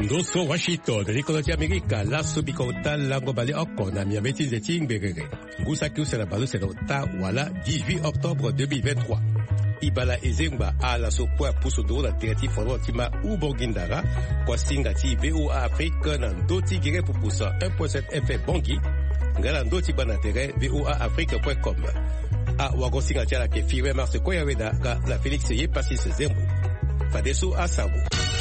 Ndoso Washington, Nicolas America, la subicota, la globale Ocon, a miameti zeting berere. Gusaki Senabalo Senota, voilà, 18 octobre 2023. Ibala Ezengba a la sopwa Pousondo, la terati Forotima ou Bongindara, kwa singati VOA Afrique, nandoti gire pupusa 1.7 FM Bongi, galandoti banatere VOA Afrique.com. A Wagosingati la ke fiwe mars koyaweda, la Félix Ye Passis Zembo. Fadeso a Sabo.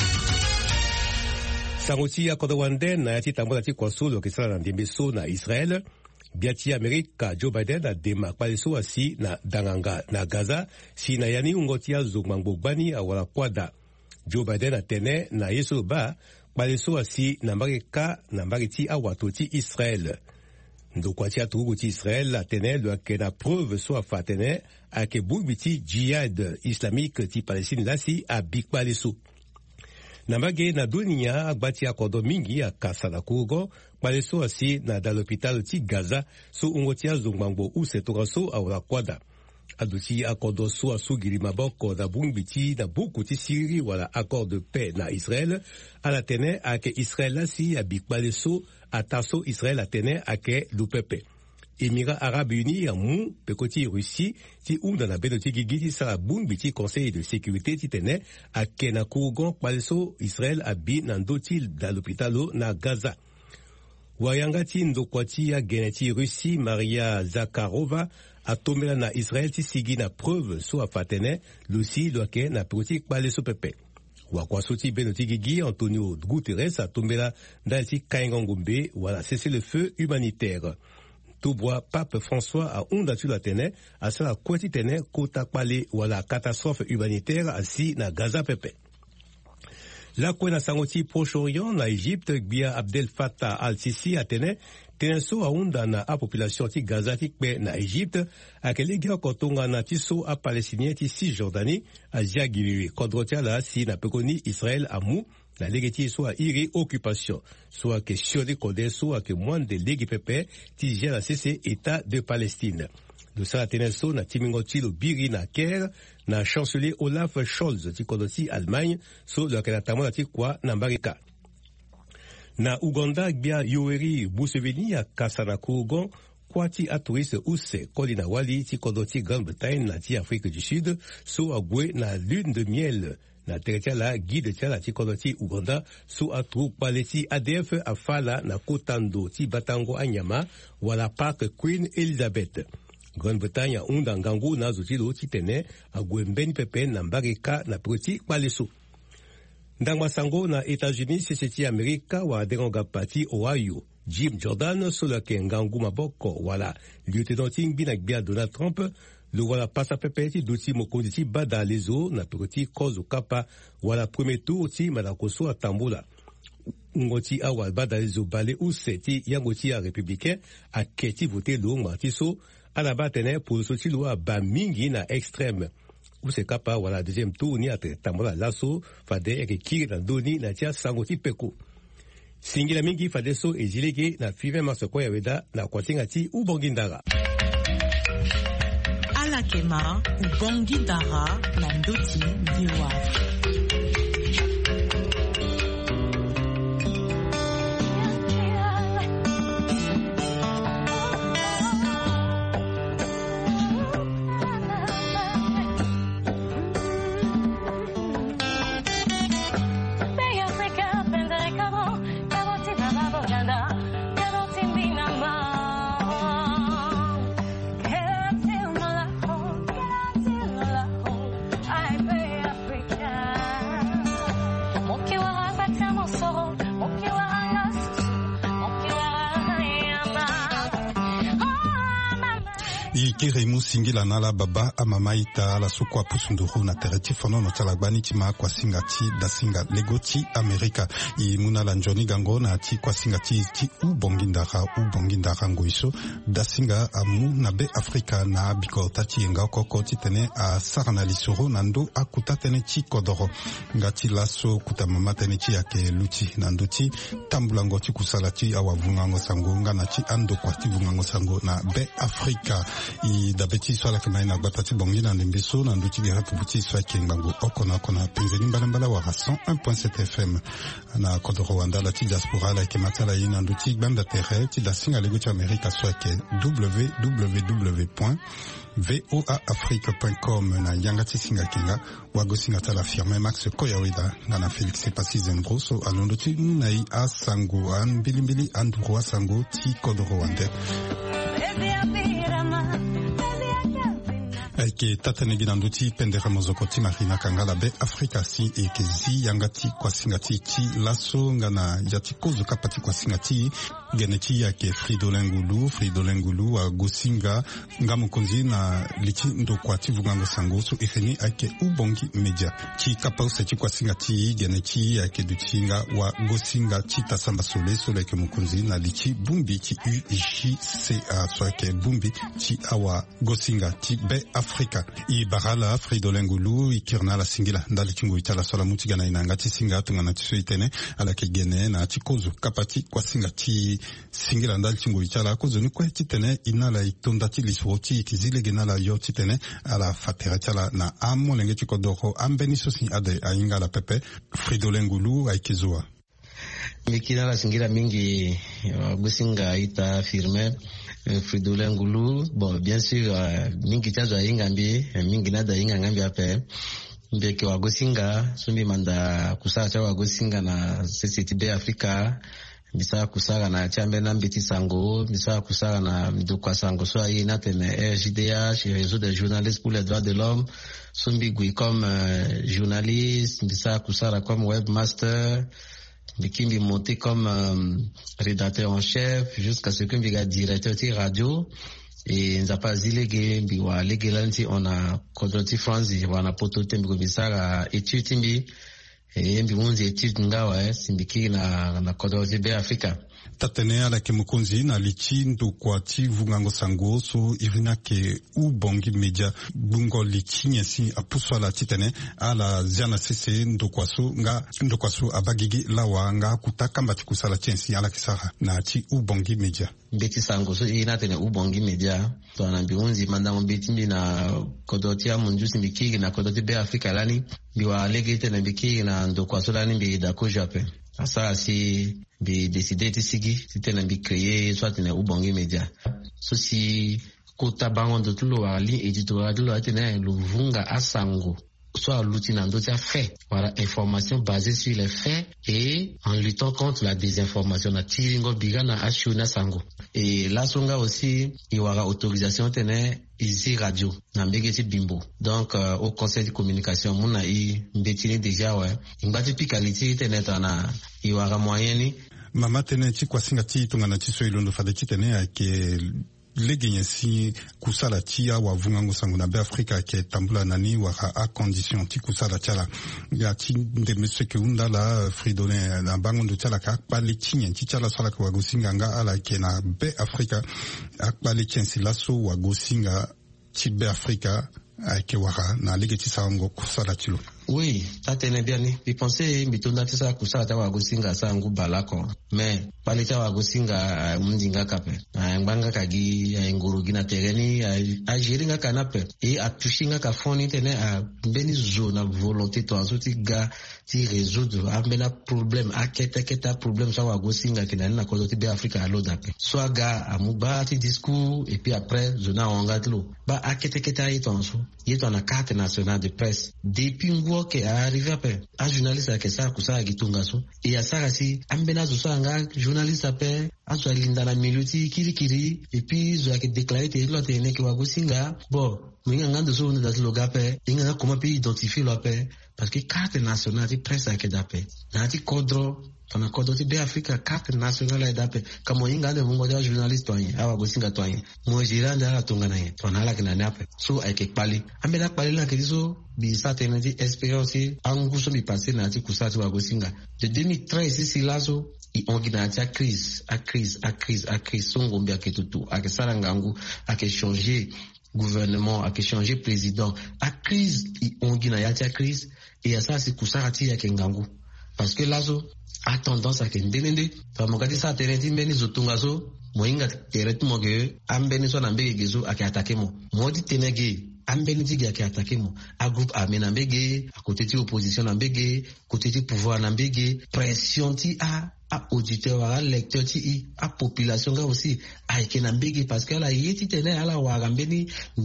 Sanguti ya kodawande na yati tambola ti kwasulu kisala na ndimbeso na Israel. Biati Amerika Joe Biden na dema kwaliso asi na danganga na Gaza si na yani ungoti ya zugmangbani awala kwada. Joe Biden na tene na yeso ba kwaliso asi na marika na mariti awato ti Israel. Ndokwati atugu ti Israel la tene lo ke na preuve so afatene ake bubiti jihad islamique ti Palestine lasi a bikwaliso. Namage na dunia agbati akodo mingi akasala kugo kwaleso asi na da l'hôpital ti Gaza so ungotia zungmangbo usetora so awla kwada aduti akodo so asugiri maboko da bungbiti na buku ti Syrie wala accord de paix na Israel ala tene ake Israel asi abikwaleso ataso Israel atene ake lupepe Émirats Arabes Unis en mou pekoti Russie ti unda na bedo ti gigi ti sara bun biti Conseil de sécurité ti tene a kena kugon kwalso Israel abi nando ti da l'hôpitalo na Gaza. Wayanga ti ndokwati ya geneti Russie Maria Zakharova a tomela na Israel ti sigi na preuve so afatene lusi loke na pekoti kwalso pepe. Wakwaso ti bedo ti gigi Antonio Guterres a tomela da ti kaingongombe wala cesser le feu humanitaire. Toubois Pape François a ondatu la tene a sa kwati tene kota pale wala catastrophe humanitaire asi na Gaza pepe. La kwena sangoti Proche-Orient na Égypte bia Abdel Fattah al-Sisi a tene so a onda na a population ti Gaza ti kpe na Égypte a ke legi kotonga na ti so a Palestinien ti Cisjordanie a ziagiri kodrotia la si na pekoni Israël amu la legeti soit iri occupation, soit question de code, soit que moins de legi pepe, ti la CC État de Palestine. De ça, teneso na timingoti lo biri na Caire, na chancelier Olaf Scholz, ti kodoti Allemagne, so la kenatamo la ti kwa na Mbarika. Na Uganda, bia Yoweri Museveni a kasana Kougon, kwati a touriste use kolina wali ti kodoti Grande-Bretagne na ti Afrique du Sud, so a gwe na lune de miel. Na teretia la guide tia la ti kodoti Uganda so a trou paleti ADF a fala na kotando ti batango anyama wala park Queen Elizabeth. Grande-Bretagne a unda ngangu na zutilo ti tene a gwembeni pepe na mbarika na proti paleso. Ndangwa sango na États-Unis seseti Amerika wa deronga pati Ohio. Jim Jordan so la ke ngangu maboko wala lieutenant Tingbi na gbia Donald Trump le wala pasa pepeti duti mokondi ti bada lezo na pekoti kozo kapa wala premier tour ti madakoso a tambola. Ngoti awa bada lezo bale ou seti yangoti a républicain a keti voté lo ngmatiso a la batene pour soti lo a ba mingi na extrême. Ou se kapa wala deuxième tour ni a tambola laso fade eke kiri na doni na tia sangoti peko. Singila mingi fade so ezilege na five mars kwa yaweda na kwatinga ti u bongindara. Alakema Ubongi Dara na ndoti VOA. Kiremu singila nala baba amamaita la sukwa pusunduru na tereti fono no talagbani tima kwa singati da singa legoti Amerika I muna la njoni gango na ti kwa singati ti ubongindara ngoiso da singa amu na be Afrika na biko tati nga koko ti tene a sarana lisoro nando akuta tene ti kodoro ngati laso kuta mama tene ti yake luti nando ti tambulango ti kusala ti awa vungango sango nga na ti ando kwa ti vungango sango na be Afrika i dabeti swala kama ina batati bongi na ndembeso na nduti bira puputi swa kengango okona penzeni mbala wa 101.7 FM na kodo Rwanda la ti diaspora la kematala ina nduti banda terre ti da singa lego ti Amerika swa ke www.voaafrique.com na yangati singa kenga wago singa tala firme Max Koyawida na Felix Pasi Zembroso alondo ti nai asango an bilimbili anduro asango ti kodo Rwanda ke tatane ginanduti pendera mozokoti marina kangala be Afrika si ekezi yangati kwa singati ti laso ngana yati kozo kapati kwa singati geneti yake Fridolin Ngulu wa gosinga ngamu konzi na lichi ndo kwa tivu ngango sangoso ifeni ake ubongi media ki kapa useti kwa singati geneti yake dutinga wa gosinga ti tasamba sole ke mukunzi na lichi bumbi ti UJCA swake bumbi ti awa gosinga ti be Afrika i barala Fridolin Ngulu ikirna la singila ndali kingo itala sola mutigana inangati singa tungana tiso itene ala ke gene na tikozo kapati kwa singati singira ndali kingo itala kozo ni kwa titene inala itondati liswoti ikizile genala yo titene ala fatera tala na amo lenge tikodoro ambeni sosi ade ainga la pepe Fridolin Ngulu aikizoa mikina la singira mingi gusinga ita firme Fridolin Ngulu bon bien sûr mingi tazo ingambi mingi nada ingambi ape mbeke wa gosinga sumbi manda kusala cha wa gosinga na CCTB Africa bisa kusala na chambe na mbiti sango bisa kusala na mdukwa sango so ayi na tene RJDH réseau des journalistes pour les droits de l'homme sumbi gui comme journaliste bisa kusala comme webmaster Bikimbi monté comme rédacteur en chef jusqu'à ce que Biga directeur de radio et nous a pas zilege biwa legelanti on a kodoti franzi wana poto tembi bisara étude timbi et mbunzi étude ngawa simbiki na kodoti be Afrika tatene ala ke mukunzi na lichi ndo kwa ti vungango sango so irina ke ubongi media bungo lichi nyesi apuswa la titene ala ziana sese ndo kwa so abagigi lawa nga kutaka mbati kusala chensi ala kisara na ti ubongi media mbeti sango so ina tene ubongi media to anambiunzi manda mbeti mbi na kodoti ya munjusi mbiki na kodoti be Afrika lani biwa lege tene mbiki na ndo kwa so lani mbi da ko jape asa si bi décider ti sigi ti na bi créer soit na ubongi media so si kota bango de tout lo ali éditorial de lo tena lo vunga asango soit l'outil na ndoti a fait voilà information basée sur les faits et en luttant contre la désinformation na tiringo bigana ashuna sango et là songa aussi il y aura autorisation tena ici radio na mbegeti bimbo donc au conseil de communication muna i mbetini déjà ouais ngati pikaliti tena tana il y aura moyen ni mama tene ti kwa singa ti tungana ti so ilondo fade ti tene ake legenye si kusala tia wa vungango sango na be Afrika ke tambula nani wa a condition ti kusala tiala ya ti de monsieur ke undala Fridolin na bango ndo tiala ka pali tinye ti tiala sala ko wagosinga nga ala ke na be Afrika akpali chensi laso wagosinga ti be Afrika ke wara na legeti sango kusala tilo. Oui, ça tenait bien. Puis pensez, mitunda tisa kusala tawa gosinga sangu balako. Mais palita wa gosinga mundinga kape. Nganga kagi ngurugina tereni a jeringa kanape et a touchinga ka foni tene a beni zona volonté to azuti ga ti résoudre a bena problème a keta problème sa wa gosinga kinani na kodoti be Afrika alodape. Soit ga amuba ti discours et puis après zona ongatlo. Ba a keta itonso. Yeto na carte nationale de presse. Depuis que a arrivé après un journaliste que ça kusa gitunga so et ya sara si ambena zo sanga journaliste après aso linda na minuti kiri et puis zo a déclaré te lo te ne ki wa gosinga bon minga ngando so na dat logape inga comment puis identifier lo après parce que carte nationale de presse a que d'appel na ti kodro tona kodoti be Afrika carte nationale d'appel kamo inga de mungo da journaliste to yin awa gosinga to yin mo jiranda ala tongana yin to na la kina nape so ay ke pali ambena pali la ke so bi certaine expérience anguso mi passé na ti kusati wa gosinga de 2013 ici lazo i onginati a crise songo mbia ke tutu a ke sarangangu a ke changer gouvernement a ke changer président a crise i onginati a crise et ça c'est kusati ya ke ngangu parce que lazo a tendance à kendende to magadi sa terenti mbeni zotunga so moinga teret moge ambeni so na mbege gezo ake attaquer mo modi tenege ambeni tigi ake attaquer mo a groupe armé na mbege à côté de opposition na mbege côté de pouvoir na mbege pression ti a auditeur à lecteur ti a population ga aussi a ekena mbege parce que la yeti tene ala wa mbeni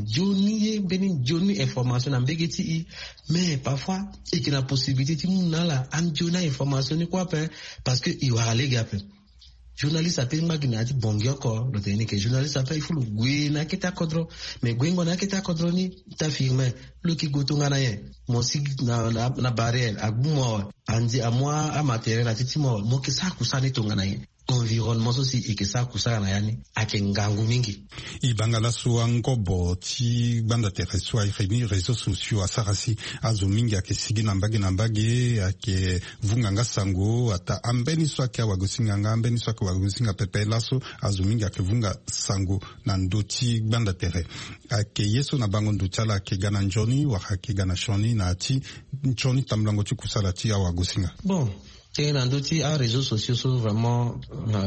joni information na mbege ti mais parfois ekena possibilité ti munala an jona information ni quoi parce que il va aller gap journaliste appelle magina di bongi encore le technique journaliste appelle il faut le gwe na kita kodro mais gwe na kita kodro ni ta firme le ki gotonga na ye mo si na barrière agbumo andi a moi a matériel atiti mo ke sa kusani tonga na ye environnement aussi et que ça kusana na yani akengangu mingi ibangala suwa ngobo ti banda tereswa ireni réseaux sociaux asarasi azumingi akesigi na mbage ake vunganga sango ata ambeni swake wagosinga ambeni swake wagosinga pepe laso azumingi akevunga sango na ndoti banda tere ake yeso na bango ndutala ake gana njoni wakake gana shoni na ati njoni tamlango ti kusala ti wagosinga bon Nandoti a réseaux sociaux sont vraiment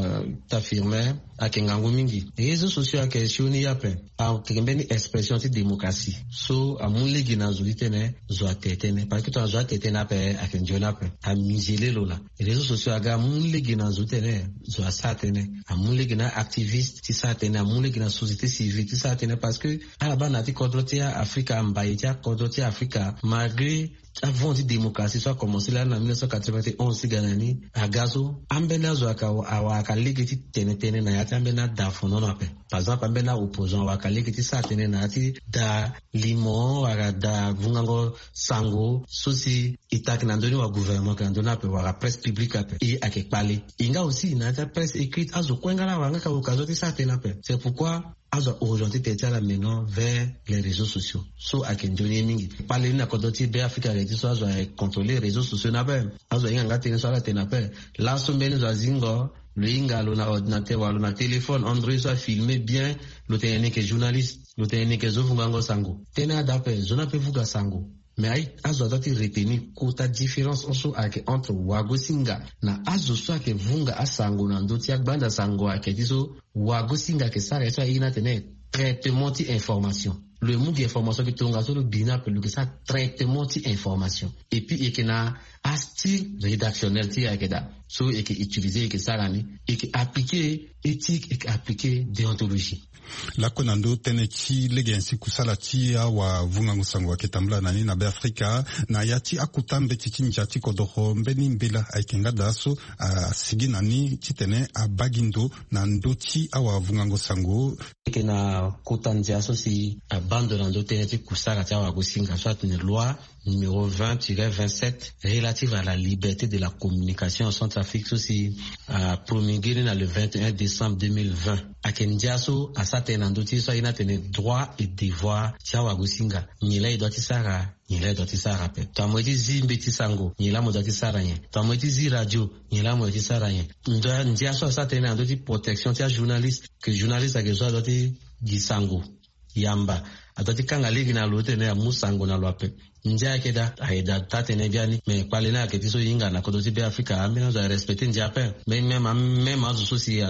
t'affirmer à kengangu mingi réseaux sociaux à question ni yape a kembeni expression de démocratie so a munle gina zulitene zo atetene parce que to zo atetene ape a kenjona pe a mizele lola réseaux sociaux aga munle gina zulitene zo asatene a munle gina activiste ti satene a munle gina société civile ti satene parce que ala bana ti kodrotia Africa mbayetia kodrotia Africa malgré avant la démocratie soit commencé là en 1991 ganani agazo ambena zo aka legiti tenetene na yati ambena da fono na pe par exemple ambena opposant aka legiti sa tene na yati da limo aka da vungango sango sosi itak na ndoni wa gouvernement kan dona pe wa presse publique pe et ake pale inga aussi na ta presse écrite azo kwengala wanga ka okazo ti sa tene pe c'est pourquoi azo aujourd'hui tetala maintenant vers les réseaux sociaux so akenjoni mingi pale na kodoti be Africa redi so azo contrôler les réseaux sociaux na be azo inga tene so la tena pe la so mbeni zo zingo l'inga lo na ordinateur wala na téléphone Android so filmer bien lo tene ke journaliste lo tene ke zo vungango sango tena dape zona pe vuga sango mais ay azo dati retenir kota différence entre wagosinga na azo so ake vunga asango na ndoti agbanda sango ake diso wagosinga ke sara eso ina tene traitement ti information le mot d'information que tonga so le bina pe le que ça traitement ti information et puis et que na asti rédactionnel ti akeda so et que utiliser et que sara ni et que appliquer éthique et que appliquer déontologie la konando tenechi legensi kusala ti wa vunga ngusango aketambula nani na Afrika na yati akutambe chichinja ti kodoro mbeni mbela aikenga daso sigi nani titene abagindo na ndoti wa vunga ngusango ke na kotanja so si bande na ndoti ti kusala ti wa gosinga soit une loi numéro 20-27 relative à la liberté de la communication en Centrafrique aussi promulguée le 21 décembre 2020 akenjaso asatena ndoti so ina tene droit et devoir tia wagosinga nyela idoti sara nyela idoti sara pe tamweti zimbe ti sango nyela modoti sara yen tamweti zi radio nyela modoti sara yen njaso asatena ndoti protection tia journaliste que journaliste akezo adoti gisango yamba adoti kanga ligi na lote ne musango na lwape njia keda aida tatene biani me kwale na ketiso yinga na kodoti be Africa amena za respecter njia pe même azo sosi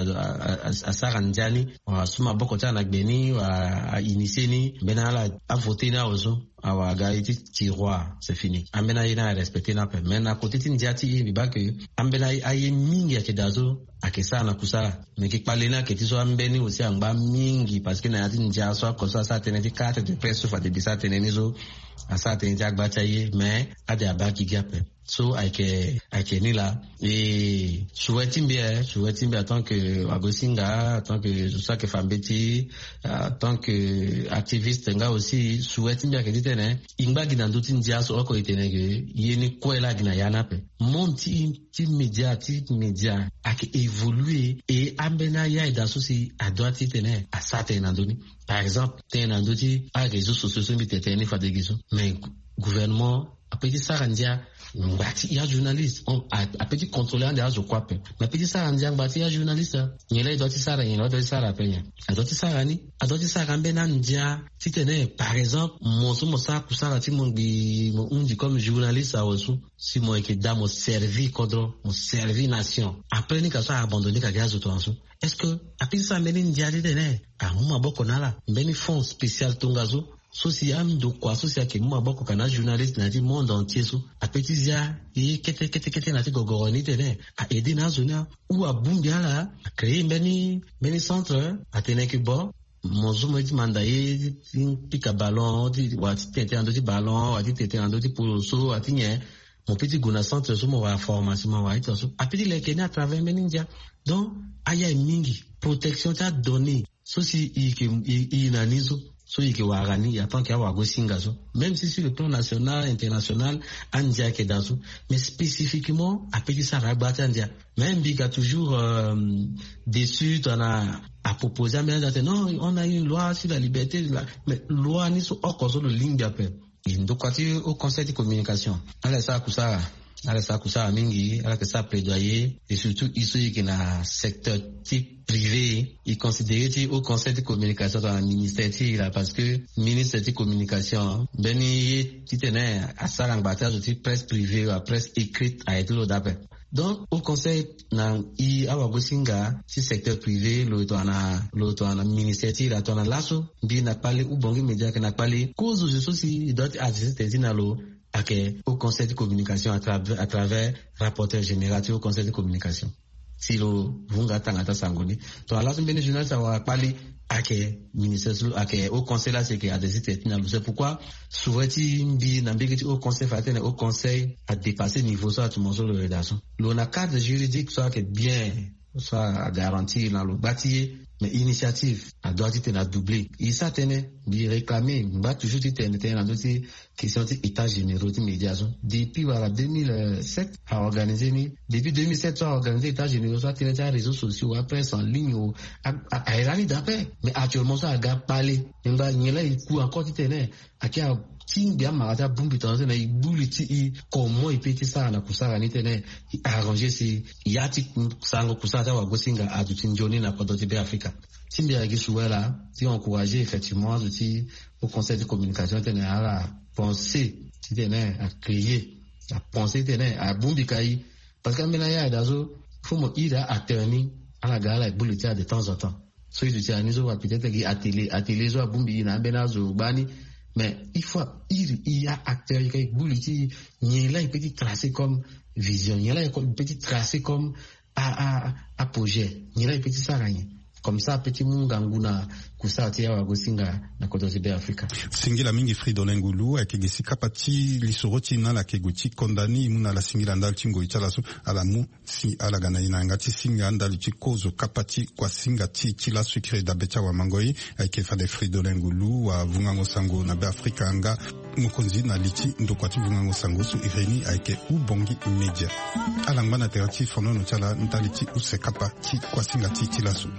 asara njani wa suma boko tana gbeni wa iniseni benala a voter na ozo awa gaiti tiroir c'est fini amena ina respecter na pe mena kotiti njia ti bi ba ke ambena aye mingi ya kedazo akesa na kusala me ke kwale na ketiso ambeni osi amba mingi parce que na yati njia so akosa sa teneti carte de presse fa de bisa tenenizo asa teneti agbacha ye mais ade abaki gape so aike ni la et souhaiting bien en tant que wagosinga en tant que ça que fambeti en tant que activiste nga aussi souhaiting bien que ditene ingba gina nduti ndia so oko itene ke yeni kwela gina yana pe monti ti media ake évoluer et ambena ya ida so si adwati tene asate na ndoni par exemple tene nduti a réseaux sociaux so mi tetene fa de gizo mais gouvernement apeti sarandia ngati ya journaliste apeti contrôler ndia zo kwape mais apeti sarandia ngati ya journaliste nyela idoti sara nyela idoti sara penya adoti sara ni adoti sara mbena ndia titene par exemple mo sa kusara ti mo undi comme journaliste a osu si mo ke da mo servi kodro mo servi nation après ni ka so abandonner ka gazo to anso est-ce que apeti sa mbeni ndia titene mo boko nala mbeni fond spécial tongazo sosi amdo kwa sosi ake mwa boko kana journaliste na di monde entier so apetizia kete na ti gogoroni tene a aider na zona ou a bumbiala a créer mbeni centre a teneke bo mozumo ti mandaye pika ballon ti wati tete ando ti ballon wati tete ando ti poloso wati nye mon petit guna centre so mo wa formation mo wa ito so apeti leke ni à travers mbeni ndia donc aya mingi protection ta donné sosi i na nizo so yeke wagani ya tant qu'il y a wago singazo même si sur le plan national international andia ke dazo mais spécifiquement à petit saragba andia même bika toujours déçu on a à proposer mais non on a une loi sur la liberté mais loi ni so okoso le ligne d'appel donc quand au conseil de communication ala sa kusara mingi ala que ça plaidoyer et surtout ici qui na secteur type privé il considère au conseil de communication dans le ministère là parce que ministère de communication beni titene asarang bataille de presse privée ou presse écrite a été d'après donc au conseil na i awagosinga si secteur privé lo to na ministère là to na laso bi na parler ou bongi média que na parler cause je aussi doit assister dinalo au conseil de communication à travers rapporteur général au conseil de communication si lo vunga tangata sangoni to ala so mbene journal sa wa pali ake ministère ake au conseil là c'est que a décidé c'est pourquoi souvent ti mbi na mbiki au conseil fatene au conseil a dépassé niveau ça tout monde le rédaction le cadre juridique soit que bien soit garanti dans le bâti mais initiative a doit être doublé il ça tenait bi réclamer ba toujours tenait dans dossier question de état généraux de médiation depuis voilà 2007 a organisé ni depuis 2007 a organisé état généraux soit tenait les réseaux sociaux après en ligne ou a irani d'après mais actuellement ça a gars parler mba nyela il coup encore tenait a qui a tinga marata bumbi tanze na ibuliti comment ipeti sana kusara nitene arranger si yati sango kusata wa gosinga adutinjoni na kodoti be Afrika timbi ya gisuwela ti encourager effectivement outil au conseil de communication tene ala penser tene à créer à penser tene à bumbi kai parce que mena ya dazo faut ira attorney ala gala buliti de temps en temps so il dit anizo wa peut-être ki atelier zo bumbi na benazo bani mais il y a acteur qui bouliti il a petit tracé comme vision il a une petite tracé comme à projet il a une petite saranye comme ça petit munganguna kusati ya wagosinga na kodozi be Afrika singila mingi Fridolin Ngulu akigisi kapati lisoroti na la keguti kondani muna la singila ndal chingo italaso ala mu si ala gana inanga ti singa ndal chikozo kapati kwa singa ti chila sucre da becha wa mangoi akefa de Fridolin Ngulu wa vungango sango na be Afrika anga mukonzi na liti ndokwati vungango sango su ireni aike ubongi media ala ngana terati fono no chala ntaliti usekapa ti kwa singa ti chilaso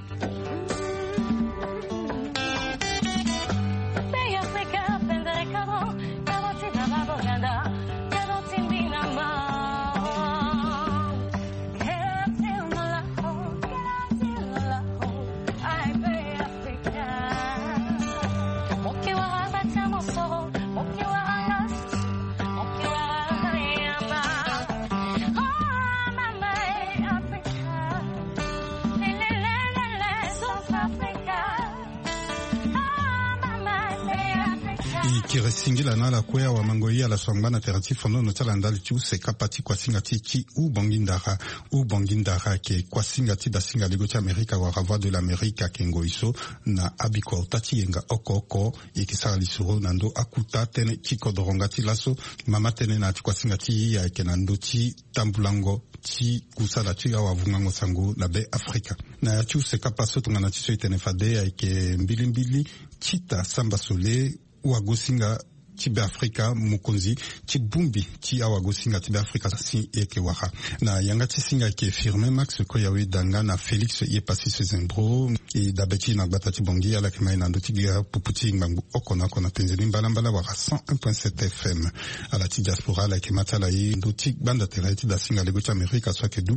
kiresingila na la kwea wa mangoia la swangana terati fono no tala ndali chu se kapati kwa singati chi u bongindara ke kwa singati da singa lego cha Amerika wa rava de l'America kengo iso na abiko tati yenga oko ikisara lisuro nando akuta tene chiko dorongati laso mama tene na kwa singati ya kenando ti tambulango ti kusala chi wa vungango sango na be Afrika na chu se kapaso tungana ti so itene fade ya ke mbilimbili chita samba sole wagosinga tibe Afrika mukonzi chibumbi chi awago singa tibe Afrika si eke waka na yanga singa ke firme Max ko yawe danga na Felix ye passé ses embro et dabeti na gbata tibongi ala kema ina ndo tigia puputi ngangu okona kona penzeni mbala waka 101.7 FM ala ti diaspora la kema tala yi ndo ti banda tela ti da singa Lagos America soit que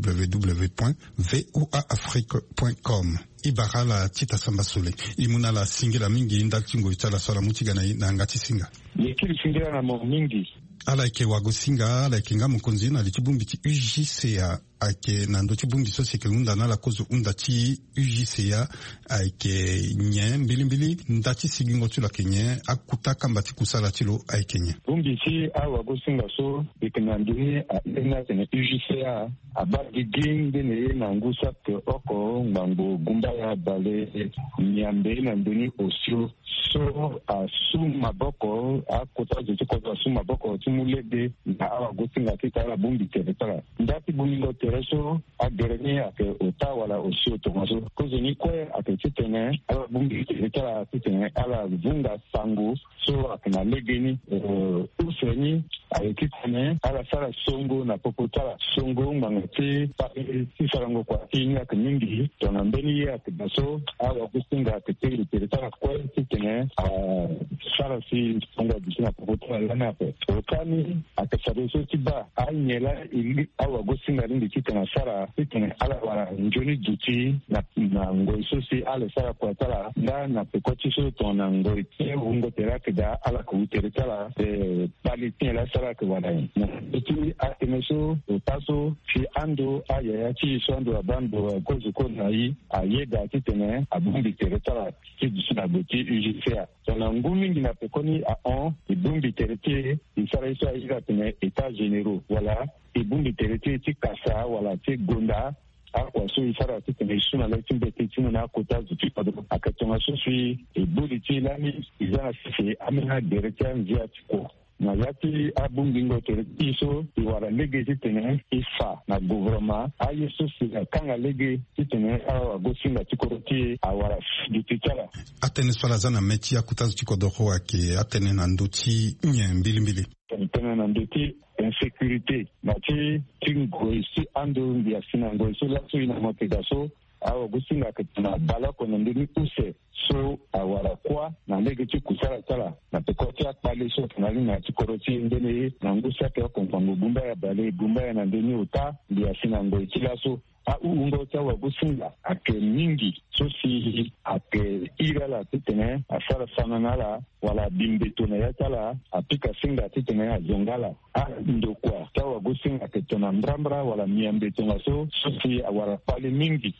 www.voaafrique.com ibara la tita samba sole imuna la singela mingi ndaltingo itala sola mutigana na ngati singa yekili singela na mo mingi ala ike wago singa ala ike nga mukonzi na litibumbi ti UJCA ake na ndo tibumbi so seke unda na la kozo unda ti UJCA ake nye mbili ndati sigingo tula kenye akuta kamba ti kusala tilo ake nye bumbi ti awago singa so ikenandini a ina tene UJCA abadi ginde ne na ngusa ke oko ngambo gumba ya bale nyambe na ndoni osio so asuma boko akuta je ko asuma boko tumulede na awago singa kitala bumbi teretala ndati bumingo tereso agereni ake otawala osio tomaso kozeni kwe ake titene ala bumbi teretala titene ala vunga sangu so akina legeni useni ake titene ala sala songo na popotala songo mangati pa sisarango kwa tinga kenyingi tona mbeni ya kibaso awago singa ake teretala kwe titene sala si songo bisina popotala lanape okani akasabeso tiba anyela ili awago singa ndi kitana sara kitana ala wala njoni duti na ngoiso si ala sara kwa tala na pekoti so tona ngoite ungo terake da ala ku teretala palitin la sara ke wala na tuti atemeso taso fi ando aya ti so ando abando kozo ko nai ayeda kitene abumbi teretala ti disina boti UJCA tona ngumi ngina pekoni a on ibumbi terete isara iso ira tene états généraux voilà ibumbi terete ti kasa wala ti gonda akwa so isara ti tene suna la timbe ti tino na kota zuti pado akatonga so fi ibuli ti lani izana fi amina derete nzia tiko na yati abungingo terete so iwara lege ti tene ifa na gouvernement aye so si kanga lege ti tene awa gosinga tikoroti awara dititala atene swala zana meti ya kutazu tikodoko wake atene na ndoti nye mbili tene na ndoti insécurité mati tingoisi ando ndia sinangoiso la so ina motegaso awa gusinga ketana bala ko ndini use so awara kwa na ndege ti kusala tala na pekoti akpale so tunali na tikoroti ndene na ngusa ke ko mpango gumba ya bale gumba ya ndini uta ndia sinangoiso la so ungo tawa gusinga ake mingi so si ake irala titene asara sananala wala bimbeto na yatala apika singa titene azongala ndokwa tawa gusinga ke tona mbrambra wala miambeto na so si awara pale mingi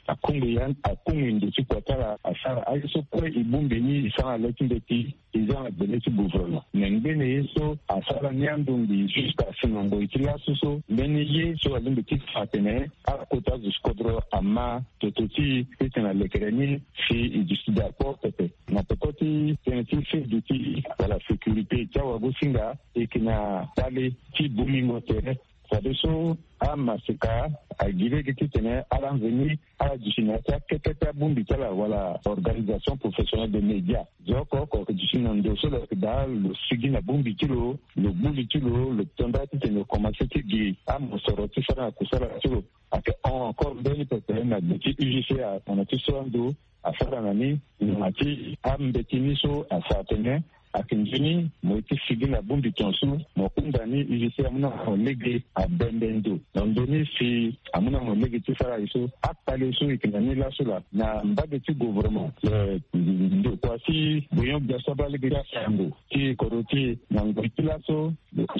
akungu nduti kwa tala asara aiso kwe ibumbe ni isana letindeti izana beleti bouvrona nengene yeso asara nyandumbi jusqu'à sinango itilaso so mbene yeso alimbe tifatene akota skodro ama tototi tena lekereni si idisida porte na pekoti teneti fi duti wala sécurité tawa gusinga ikina pale ti bumi motere sadeso amasika agire kitene alanveni ala dishinata keteta bumbi tala wala organisation professionnelle de médias joko ko dishinando so le dal sigina bumbi tilo le buli tilo le tonda tene commencer ti amosoro ti sara kusara tilo ake encore beni peut-être na petit UJCA on a tout sondo afara nani mati ambetiniso asatene akinjini moiti sigina bumbi tonsu mo undani UJCA amuna lege abendendo ndoni si amuna mo lege ti sara iso akpale so ikinani la sola na mbade ti gouvernement ndo kwa si boyon bia sabale gira sango ti koroti na ngitila so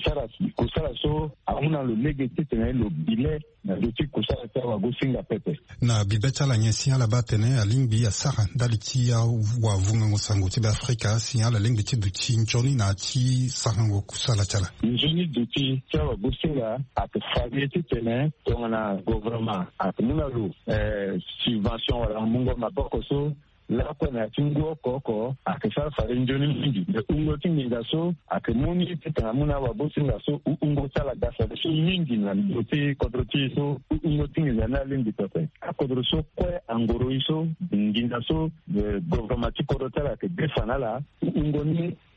kusara so amuna lo lege ti tene lo bile na duti kusara ta wa gusinga pepe na bibeta la nyesi ala batene alingbi ya sara daliti ya wa vunga ngosango ti Afrika si ala lingbi ti duti njoni na ti sarango kusala chala njoni duti ta wa gusinga atfage ti tene tongana gouvernement atmuna lo subvention wala mungo maboko so la kona tingo koko akisha fare njoni mingi de ungo tinga so akemuni titamuna wabosinga so ungo sala gasa so mingi na dote kodroti so ungo tinga na lindi tope akodro so kwe angoro iso nginda so de government kodotala ke defanala ungo ni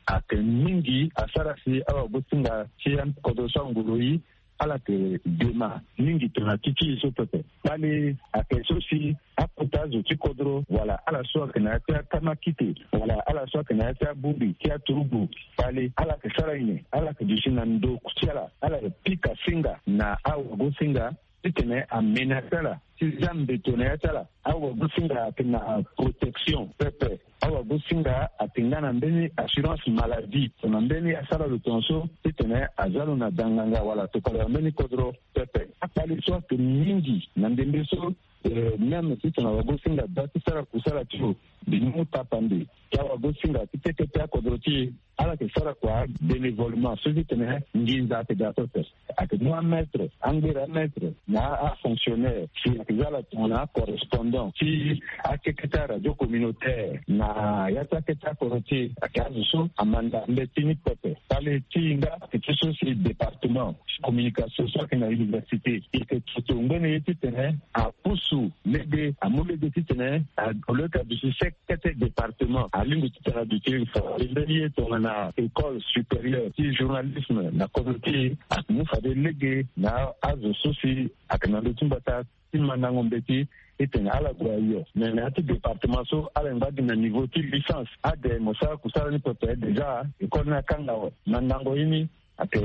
ake mingi asara si awa gusinga chiam kodosha ngului ala ke dema mingi tona tiki so pepe bali ake sosi apotazo tikodro wala ala so ke na ta kama kite wala ala so ke na ta bubi kia turubu bali ala ke saraine ala ke dishina ndo kuchiala ala pika singa na awa gusinga itene amenasala zambe tonayatala awa gusinga atina protection pepe awa gusinga atingana mbeni assurance maladie tona mbeni asala lutonso itene azalo na danganga wala tokala mbeni kodro pepe akali so ke mingi na ndembeso même si tona wagusinga dati sara kusala tu bimu tapande awa gusinga tikete kodroti ala ke sara kwa bénévolement ceci tene nginza te dato ake no maître angera maître na a fonctionnaire si akizala tona correspondant si akeketa radio communautaire na yata keta koroti akazuso amanda mbetini pepe pale tinga kiso si département communication so na université et que tout ngene yeti tene a pusu lebe amule de tene a le cas du secrétaire département a lingu tena du tilfo le tona na école supérieure si journalisme na komite mu fade lege na azuso si akanando tumbata manango mbeti eten ala goyo mais na tout département so ala ngadi na niveau de licence ade mosa kusala ni pepe déjà école na kanga manango ini ate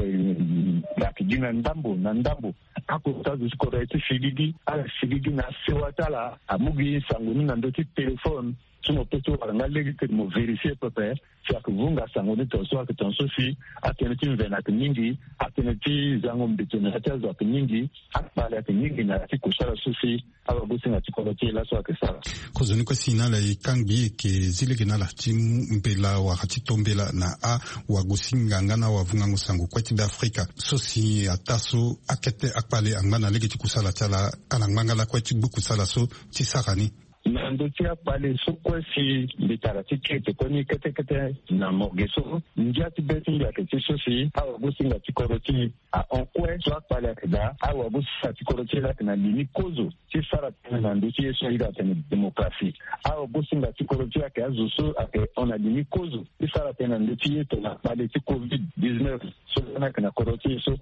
yakijina ndambo akutazu sikorete shigigi ala shigigi na sewatala amugi sanguni na ndoti téléphone sumo peto waranga legi ke mo vérifier pepe chaque vunga sangoni to so aketonso si ateneti mvena kiningi ateneti zango mbitona atazo kiningi akpala kiningi na tikusala susi aba businga tikolote la so akesala kozoni ko sinala ikangi ke zileke na la timbela wa hatitombela na a wa gusinga ngana wa vunga ngusangu kweti d'Africa sosi ataso akete akpale angana legi tikusala tala ananganga la kweti bukusala so tisakani na ndotia pale sokwe si litaratiki tekoni kete na mogeso njati beti ya ketiso si awa businga tikoroti a onkwe so pale akida awa businga tikoroti la na lini kozo si sara na ndotia so ida tena demokrasi awa businga tikoroti ake azuso ake ona lini kozo si sara tena ndotia to na pale ti covid-19 so na kana koroti so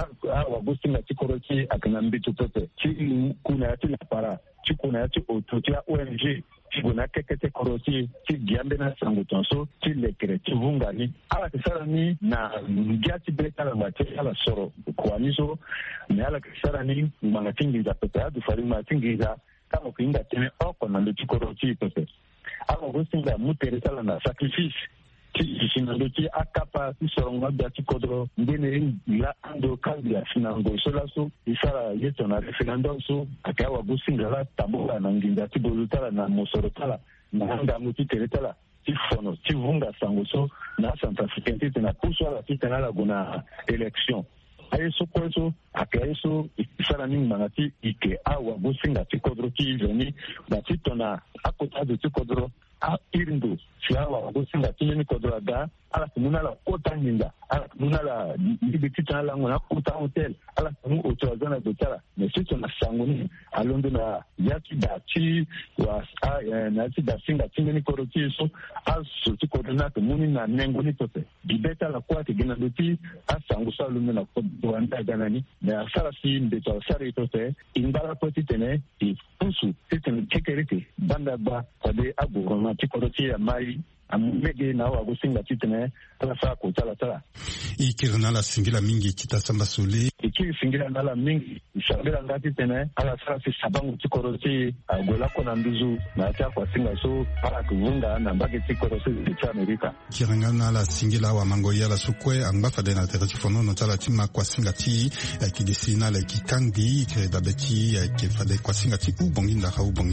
awa businga tikoroti ake na mbitu pepe ti kuna yati na para kuna yati ototia ONG kuna kekete koroti ti giambe na sangutonso ti lekere ti vungani ala kisara ni na ngiati beta la mate ala soro kwa niso ni ala kisara ni mangatingiza pepe adu farima tingiza kama kuinga tene oko na ndochi koroti pepe ala gusinga muteresala na sacrifice sinandoki akapa isoronga dati kodro ndene la ando kabila sinango solaso isara yeto na referendum so akawa busingala tabola na nginda tibolutala na mosorotala na hanga mutiteretala tifono tivunga sango so na Centre Africain tena puso la tena la gona election ayeso kweso akayeso isara ni mangati ike awa businga tikodro tiveni batitona akota de tikodro a irindo siawa businga tineni kodro da ala kumuna la kota ninda ala kumuna la libitita la ngona kota hotel ala kumu otozana dotala mesito na sangoni alondo na yaki dati wa na ti da singa tineni koroti so aso ti kodona to muni na nengoni tope dibeta la kwa tegena doti asangu sa lume na kodro anda ganani na sara si mbeto sara tope ingala poti tene ti pusu tene kekerete banda ba kode abu na ti koroti ya mai amege na wa gusinga titene ala sa ko tala ikirna la singila mingi kitasamba sole ikiri singila ndala mingi ishambira ngati tene ala sa si sabangu tikoroti agola ko na nduzu na ta kwa singa so ala kuvunga na mbage tikoroti cha Amerika kiranga na la singila wa mangoya la sukwe angbafa de na teratifono no tala tima kwa singa ti kidesina la kikangi ke dabeti ke fade kwa singa ti ubonginda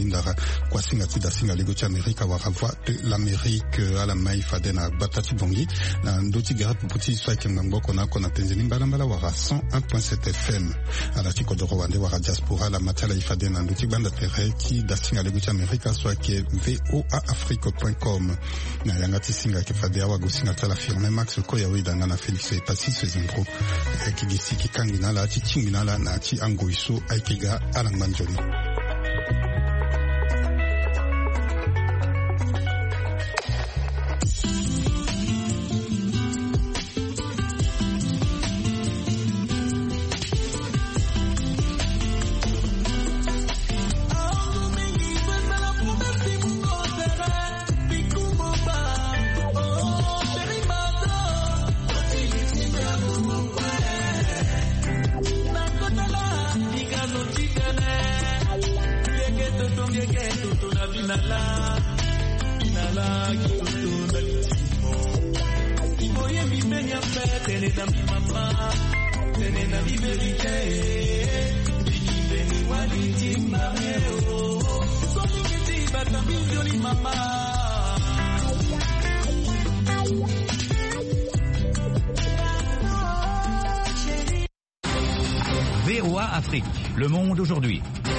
kwa singa ti da singa lego cha Amerika wa rava de l'Amérique ala mai fade na batati bongi na ndoti gara puputi swake ngamboko na kona tenzeni mbala wara 101.7 FM ala tiko do Rwanda wara diaspora la matala ifade na ndoti banda tereki da singa lego cha Amerika swake voaafrique.com na yangati singa ke fade awa go singa tala firme Max ko ya wida ngana Felix et Passi ce zintro ki gisi ki kangina la ti tingina la na ti angoiso aikiga ala manjoni. VOA Afrique, le monde aujourd'hui.